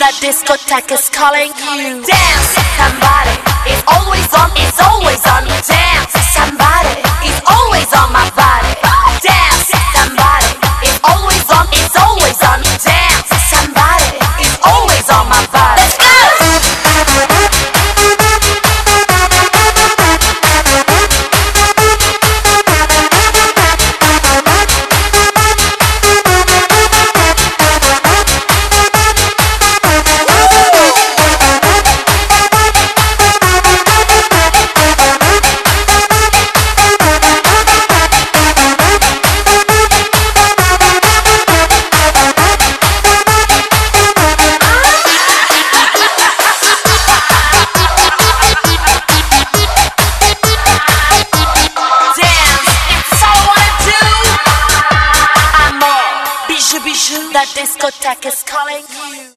that discotheque is calling you. Dance, somebody is always on, it's always on. Dance, somebody is always on my body. Dance, somebody is always on, it's always on. Dance, somebody is always on my body. Let's go! That discotheque is calling you.